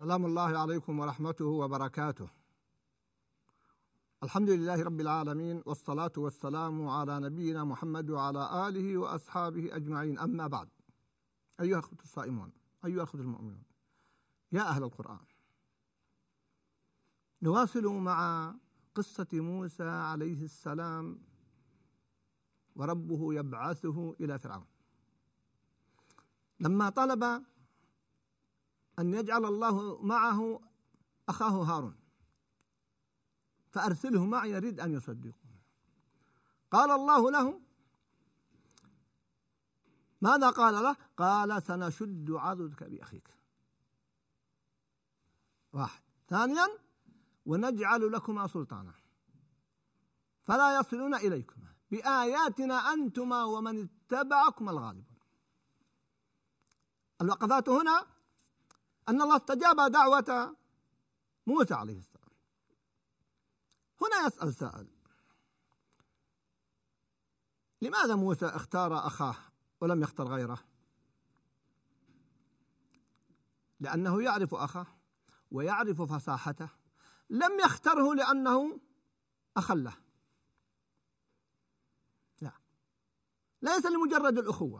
سلام الله عليكم ورحمته وبركاته. الحمد لله رب العالمين، والصلاة والسلام على نبينا محمد وعلى آله وأصحابه أجمعين، أما بعد. أيها الأخوة الصائمون، أيها الأخوة المؤمنون، يا أهل القرآن، نواصل مع قصة موسى عليه السلام وربه يبعثه إلى فرعون. لما طلب أن يجعل الله معه أخاه هارون، فأرسله معي يريد أن يصدقه. قال الله له ماذا؟ قال له: قال سنشد عضدك بأخيك. واحد. ثانيا: ونجعل لكما سلطانا فلا يصلون إليكما بآياتنا أنتما ومن اتبعكما الغالبون. الوقفات هنا أن الله استجاب دعوة موسى عليه السلام. هنا يسأل سائل: لماذا موسى اختار أخاه ولم يختر غيره؟ لأنه يعرف أخاه ويعرف فصاحته، لم يختره لأنه أخا له، لا، ليس لمجرد الأخوة.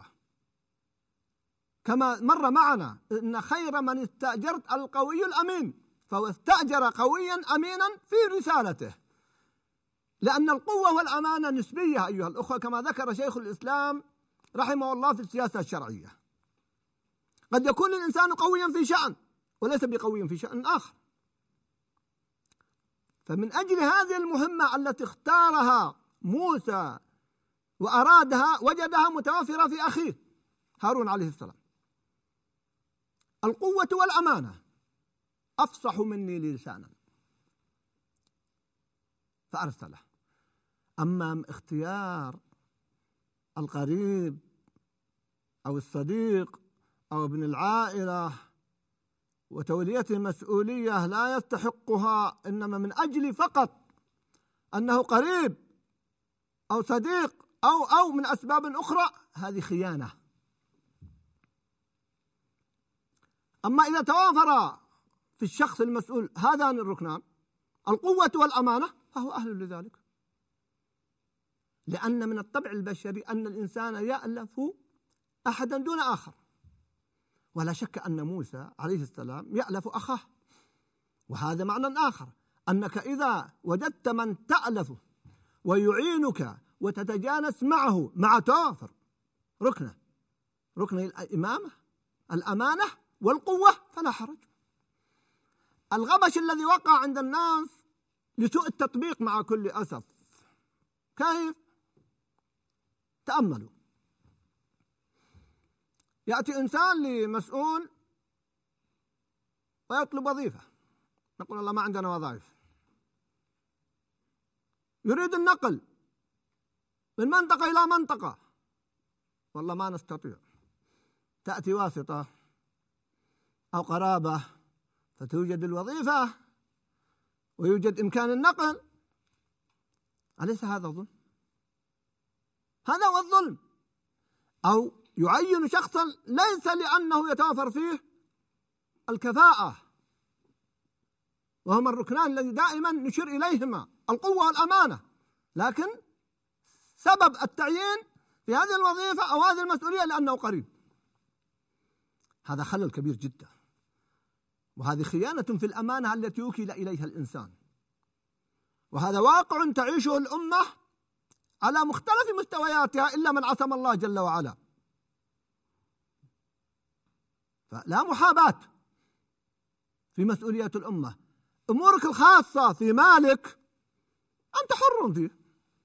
كما مر معنا إن خير من استأجرت القوي الأمين، فهو استأجر قويا أمينا في رسالته، لأن القوة والأمانة نسبية أيها الأخوة، كما ذكر شيخ الإسلام رحمه الله في السياسة الشرعية. قد يكون الإنسان قويا في شأن وليس بقوي في شأن آخر. فمن أجل هذه المهمة التي اختارها موسى وأرادها وجدها متوفرة في أخيه هارون عليه السلام. القوة والأمانة أفصح مني لسانا، فأرسله. أما اختيار القريب أو الصديق أو ابن العائلة وتوليته المسؤولية لا يستحقها، إنما من أجل فقط أنه قريب أو صديق أو من أسباب أخرى، هذه خيانة. أما إذا توافر في الشخص المسؤول هذان الركنان، القوة والأمانة، فهو أهل لذلك. لأن من الطبع البشري أن الإنسان يألف أحدا دون آخر، ولا شك أن موسى عليه السلام يألف أخاه. وهذا معنى آخر، أنك إذا وجدت من تألفه ويعينك وتتجانس معه مع توافر ركن الإمامة، الأمانة والقوة، فلا حرج. الغبش الذي وقع عند الناس لسوء التطبيق مع كل أسف. كيف؟ تأملوا. يأتي إنسان لمسؤول ويطلب وظيفة، نقول الله ما عندنا وظائف، يريد النقل من منطقة إلى منطقة، والله ما نستطيع. تأتي واسطة أو قرابة فتوجد الوظيفة ويوجد إمكان النقل. أليس هذا ظلم؟ هذا هو الظلم. أو يعين شخصا ليس لأنه يتوافر فيه الكفاءة، وهما الركنان الذي دائما نشير إليهما، القوة والأمانة، لكن سبب التعيين في هذه الوظيفة أو هذه المسؤولية لأنه قريب. هذا خلل كبير جدا، وهذه خيانة في الأمانة التي وكل إليها الإنسان. وهذا واقع تعيشه الأمة على مختلف مستوياتها إلا من عصم الله جل وعلا. فلا محاباة في مسؤولية الأمة. أمورك الخاصة في مالك أنت حر فيه،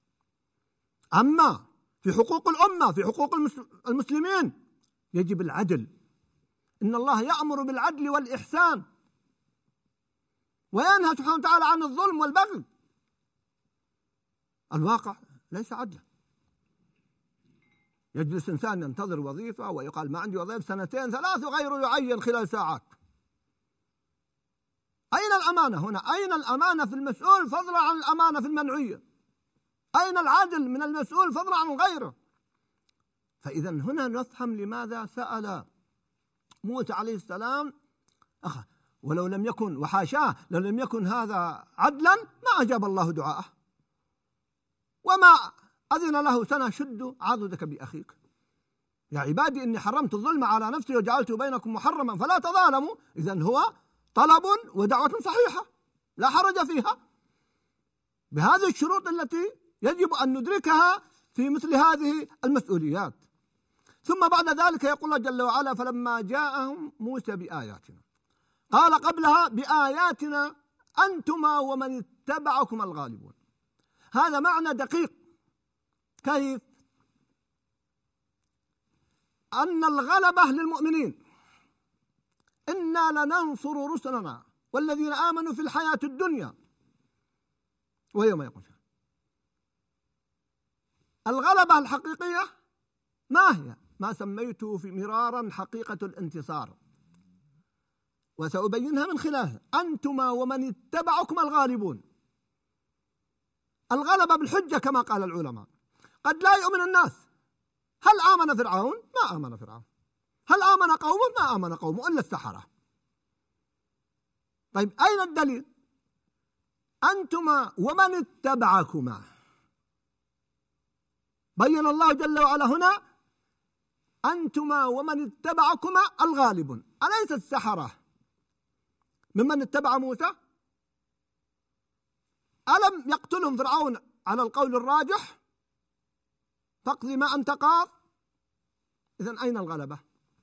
أما في حقوق الأمة، في حقوق المسلمين، يجب العدل. إن الله يأمر بالعدل والإحسان وينهى سبحانه وتعالى عن الظلم والبغي. الواقع ليس عدلا. يجلس إنسان ينتظر وظيفة ويقال ما عندي وظيفة 2 3 وغيره يعين خلال ساعات. أين الأمانة هنا؟ أين الأمانة في المسؤول فضلا عن الأمانة في المنعية؟ أين العدل من المسؤول فضلا عن غيره؟ فإذا هنا نفهم لماذا سأل موسى عليه السلام أخاه. ولو لم يكن، وحاشاه، لو لم يكن هذا عدلا ما أجاب الله دعاءه وما أذن له سنة شد عضدك بأخيك. يا عبادي إني حرمت الظلم على نفسي وجعلته بينكم محرما فلا تظالموا. إذن هو طلب ودعوة صحيحة لا حرج فيها بهذه الشروط التي يجب أن ندركها في مثل هذه المسؤوليات. ثم بعد ذلك يقول الله جل وعلا: فلما جاءهم موسى بآياتنا، قال قبلها: بآياتنا أنتما ومن اتبعكم الغالبون. هذا معنى دقيق. كيف؟ أن الغلبة للمؤمنين، إنا لننصر رسلنا والذين آمنوا في الحياة الدنيا ويوم يقوم الشهيد. الغلبة الحقيقية ما هي؟ ما سميته في مرارا حقيقة الانتصار، وسأبينها من خلالها. أنتما ومن اتبعكم الغالبون. الغلبة بالحجة كما قال العلماء. قد لا يؤمن الناس. هل آمن فرعون؟ ما آمن فرعون. هل آمن قومه؟ ما آمن قومه إلا السحرة. طيب أين الدليل؟ أنتما ومن اتبعكما. بين الله جل وعلا هنا: أنتما ومن اتبعكما الغالبون. أليس السحرة ممن اتبع موسى؟ ألم يقتلهم فرعون على القول الراجح؟ فاقض ما أنت قاض. إذن أين الغلبة؟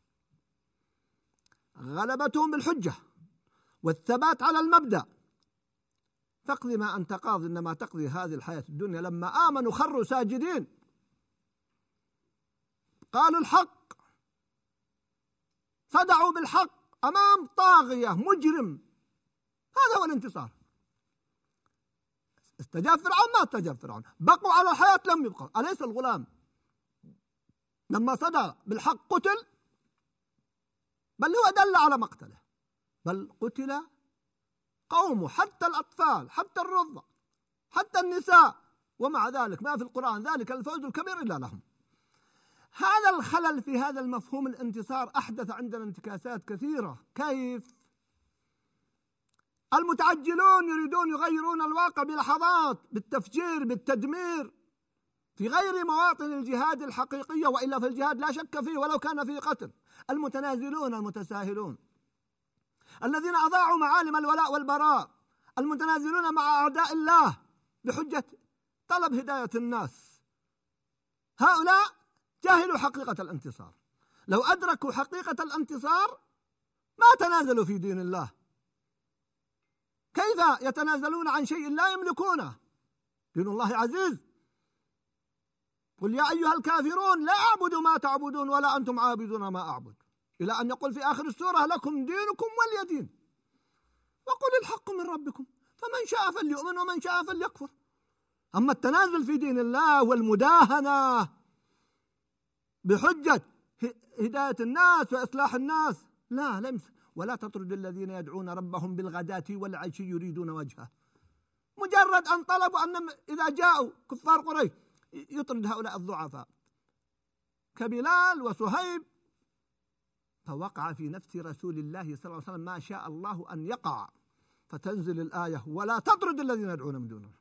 غلبتهم بالحجة والثبات على المبدأ. فاقض ما أنت قاض، إنما تقضي هذه الحياة الدنيا. لما آمنوا خروا ساجدين، قالوا الحق، صدعوا بالحق أمام طاغية مجرم. هذا هو الانتصار. استجاب فرعون؟ ما استجاب فرعون. بقوا على الحياة؟ لم يبقوا. أليس الغلام لما صدع بالحق قتل؟ بل هو دل على مقتله، بل قتل قومه، حتى الأطفال، حتى الرضع، حتى النساء، ومع ذلك ما في القرآن ذلك الفوز الكبير إلا لهم. هذا الخلل في هذا المفهوم الانتصار أحدث عندنا انتكاسات كثيرة. كيف؟ المتعجلون يريدون يغيرون الواقع بلحظات، بالتفجير، بالتدمير، في غير مواطن الجهاد الحقيقية، وإلا فالجهاد لا شك فيه ولو كان فيه قتل. المتنازلون المتساهلون الذين أضاعوا معالم الولاء والبراء، المتنازلون مع أعداء الله بحجة طلب هداية الناس، هؤلاء جاهلوا حقيقة الانتصار. لو أدركوا حقيقة الانتصار ما تنازلوا في دين الله. كيف يتنازلون عن شيء لا يملكونه؟ دين الله عزيز. قل يا أيها الكافرون لا أعبد ما تعبدون ولا أنتم عابدون ما أعبد، إلى أن يقول في آخر السورة: لكم دينكم ولي دين. وقل الحق من ربكم فمن شاء فليؤمن ومن شاء فليكفر. أما التنازل في دين الله والمداهنة بحجة هداية الناس وإصلاح الناس، لا لمس. ولا تطرد الذين يدعون ربهم بالغداة والعشي يريدون وجهه. مجرد أن طلبوا أن إذا جاءوا كفار قريش يطرد هؤلاء الضعفاء كبلال وصهيب. فوقع في نفس رسول الله صلى الله عليه وسلم ما شاء الله أن يقع، فتنزل الآية: ولا تطرد الذين يدعون من دونه.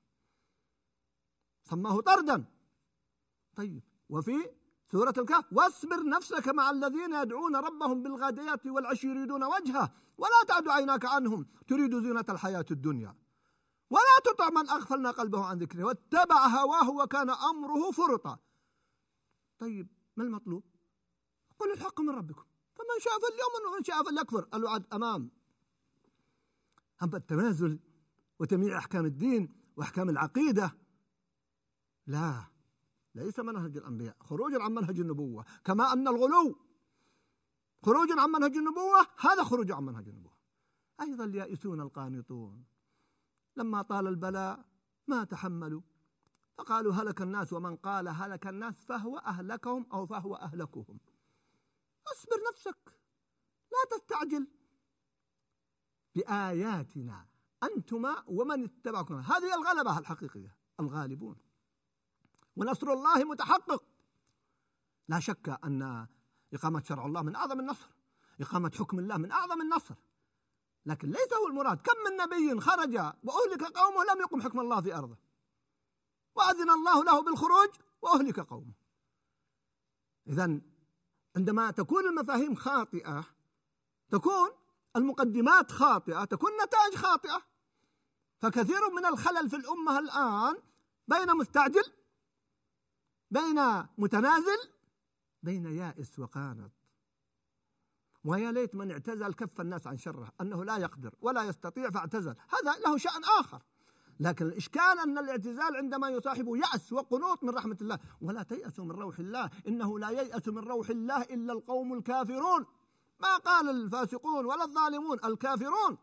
سماه طردا. طيب، وفي سورة الكهف: واصبر نفسك مع الذين يدعون ربهم بالغداة والعشي يريدون وجهه ولا تعد عيناك عنهم تريد زينة الحياة الدنيا ولا تطع من أغفلنا قلبه عن ذكره واتبع هواه وكان أمره فرطا. طيب، ما المطلوب؟ قل الحق من ربكم فمن شاء فليؤمن ومن شاء فليكفر. الوعد أمام. أما التنازل وتمييع أحكام الدين وأحكام العقيدة لا، ليس منهج الأنبياء. خروج عن منهج النبوة، كما أن الغلو خروج عن منهج النبوة، هذا خروج عن منهج النبوة. أيضا اليائسون القانطون لما طال البلاء ما تحملوا فقالوا هلك الناس، ومن قال هلك الناس فهو أهلكهم أو فهو أهلكهم. اصبر نفسك، لا تستعجل. بآياتنا أنتما ومن اتبعكم. هذه الغلبة الحقيقية، الغالبون. ونصر الله متحقق. لا شك أن إقامة شرع الله من أعظم النصر، إقامة حكم الله من أعظم النصر، لكن ليس هو المراد. كم من نبي خرج وأهلك قومه لم يقم حكم الله في أرضه، وأذن الله له بالخروج وأهلك قومه. إذن عندما تكون المفاهيم خاطئة، تكون المقدمات خاطئة، تكون النتائج خاطئة. فكثير من الخلل في الأمة الآن بين مستعجل، بين متنازل، بين يائس وقانط. ويا ليت من اعتزل كف الناس عن شره، أنه لا يقدر ولا يستطيع فاعتزل، هذا له شأن آخر. لكن الإشكال أن الاعتزال عندما يصاحبه يأس وقنوط من رحمة الله. ولا تيأسوا من روح الله، إنه لا ييأس من روح الله إلا القوم الكافرون. ما قال الفاسقون ولا الظالمون، الكافرون.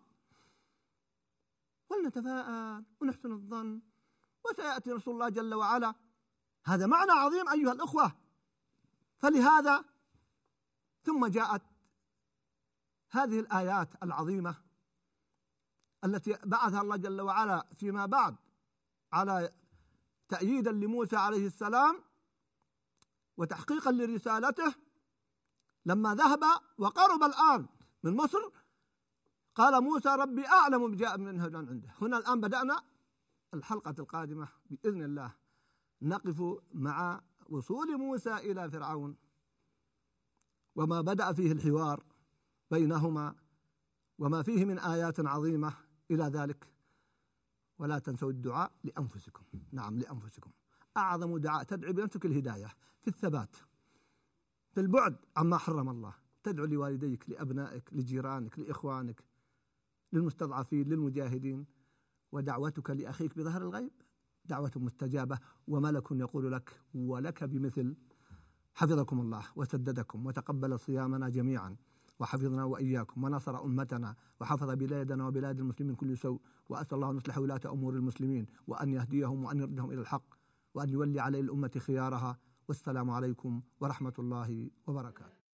ولنتفاءل ونحسن الظن، وسيأتي رسول الله جل وعلا. هذا معنى عظيم أيها الأخوة. فلهذا ثم جاءت هذه الآيات العظيمة التي بعثها الله جل وعلا فيما بعد على تأييدا لموسى عليه السلام وتحقيقا لرسالته. لما ذهب وقرب الآن من مصر قال موسى ربي أعلم بجاء من هدى عنده. هنا الآن بدأنا الحلقة القادمة بإذن الله نقف مع وصول موسى إلى فرعون وما بدأ فيه الحوار بينهما وما فيه من آيات عظيمة إلى ذلك. ولا تنسوا الدعاء لأنفسكم. نعم، لأنفسكم. أعظم دعاء تدعو بنفسك الهداية في الثبات، في البعد عما حرم الله. تدعو لوالديك، لأبنائك، لجيرانك، لإخوانك، للمستضعفين، للمجاهدين. ودعوتك لأخيك بظهر الغيب دعوة مستجابة، وملك يقول لك ولك بمثل. حفظكم الله وسددكم وتقبل صيامنا جميعا، وحفظنا وإياكم، ونصر أمتنا، وحفظ بلادنا وبلاد المسلمين كل سوء. وأسأل الله أن يصلح ولاة أمور المسلمين، وأن يهديهم وأن يردهم إلى الحق، وأن يولي على الأمة خيارها. والسلام عليكم ورحمة الله وبركاته.